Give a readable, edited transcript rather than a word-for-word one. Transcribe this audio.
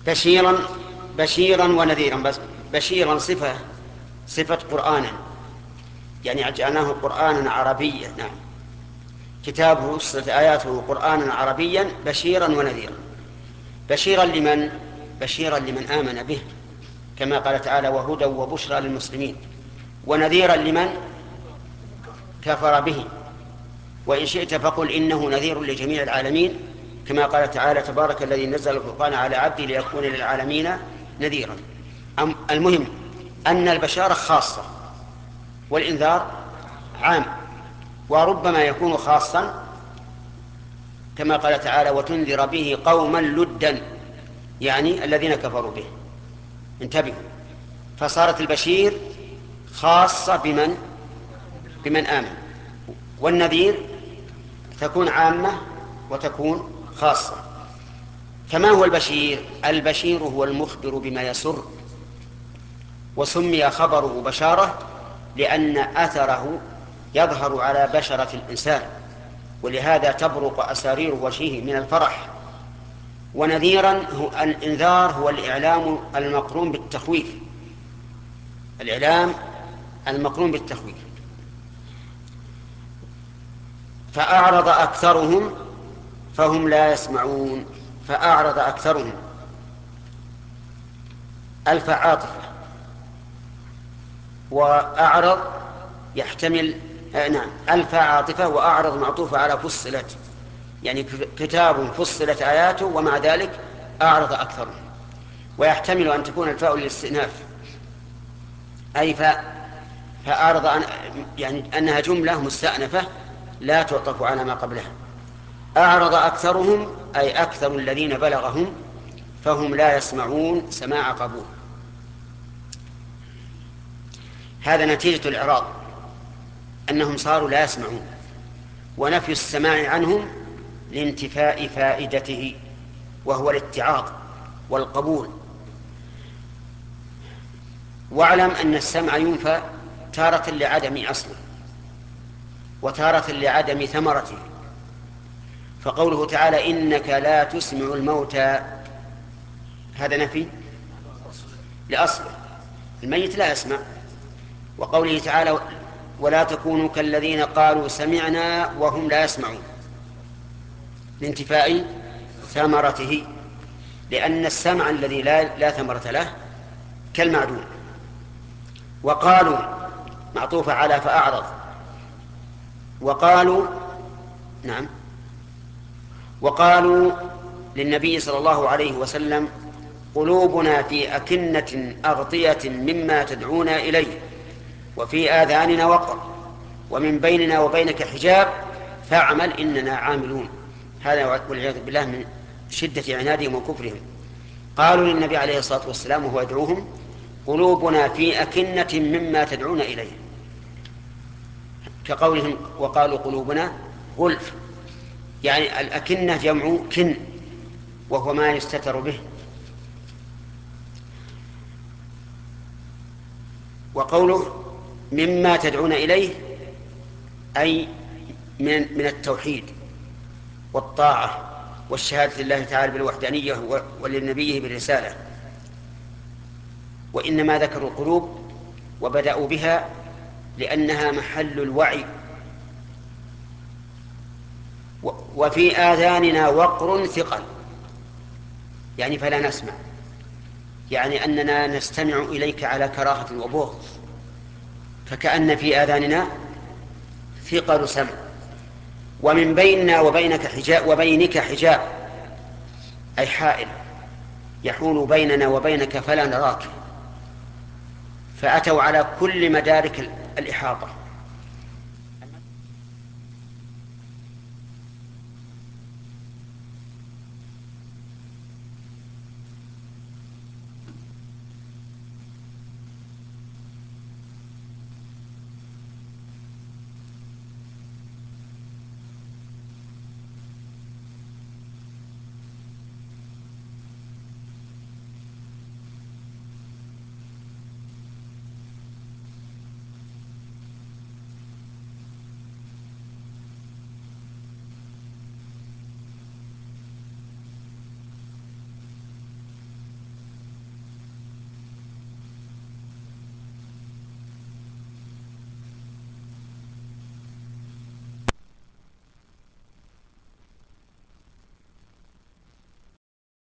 بشيرا بشيرا ونذيرا. بس بشيرا صفة قرآنا، يعني جعلناه قرآنا عربيا. نعم، كتاب فصلت آياته قرآنا عربيا بشيرا ونذيرا. بشيرا لمن؟ بشيرا لمن آمن به، كما قال تعالى وهدى وبشرى للمسلمين. ونذيرا لمن كفر به. وإن شئت فقل إنه نذير لجميع العالمين، كما قال تعالى تبارك الذي نزل الفرقان على عبده ليكون للعالمين نذيرا. المهم أن البشارة خاصة والإنذار عام، وربما يكون خاصا كما قال تعالى وتنذر به قوما لدا، يعني الذين كفروا به. انتبهوا، فصارت البشير خاصة بمن آمن، والنذير تكون عامة وتكون خاصة. فما هو البشير؟ البشير هو المخبر بما يسر، وسمي خبره بشارة لأن أثره يظهر على بشرة الإنسان، ولهذا تبرق أسارير وجهه من الفرح. ونذيرا هو الإنذار، هو الإعلام المقرون بالتخويف، الإعلام المقرون بالتخويف. فأعرض أكثرهم فهم لا يسمعون. فأعرض أكثرهم، ألف عاطفة، وأعرض يحتمل نعم ألف عاطفة، وأعرض معطوفة على فصلت، يعني كتاب فصلت آياته ومع ذلك أعرض أكثرهم. ويحتمل أن تكون الفاء للاستئناف، أي فأعرض يعني أنها جملة مستأنفة لا تعطف على ما قبلها. أعرض أكثرهم أي أكثر الذين بلغهم، فهم لا يسمعون سماع قبول. هذا نتيجة الإعراض، أنهم صاروا لا يسمعون، ونفي السماع عنهم لانتفاء فائدته، وهو الاتعاظ والقبول. واعلم أن السمع ينفى تارة لعدم أصله، وتارة لعدم ثمرته. فقوله تعالى إنك لا تسمع الموتى، هذا نفي لأصله، الميت لا يسمع. وقوله تعالى ولا تكونوا كالذين قالوا سمعنا وهم لا يسمعون، لانتفاء ثمرته، لأن السمع الذي لا ثمرة له كالمعدوم. وقالوا معطوفة على فأعرض. وقالوا نعم، وقالوا للنبي صلى الله عليه وسلم قلوبنا في أكنة أغطية مما تدعونا إليه وفي آذاننا وقر ومن بيننا وبينك حجاب فاعمل إننا عاملون. هذا والعياذ بالله من شدة عنادهم وكفرهم. قالوا للنبي عليه الصلاة والسلام وهو يدعوهم قلوبنا في أكنة مما تدعون إليه، كقولهم وقالوا قلوبنا غلف، يعني الأكنة جمع كن، وهو ما يستتر به. وقوله مما تدعون إليه أي من التوحيد والطاعة والشهادة لله تعالى بالوحدانية ولنبيه بالرسالة. وإنما ذكروا القلوب وبدأوا بها لأنها محل الوعي. وفي آذاننا وقر ثقل، يعني فلا نسمع، يعني أننا نستمع إليك على كراهة وبغض، فكأن في آذاننا ثقل سمع. ومن بيننا وبينك حجاب، وبينك حجاب أي حائل يحول بيننا وبينك فلا نراك. فأتوا على كل مدارك الإحاطة،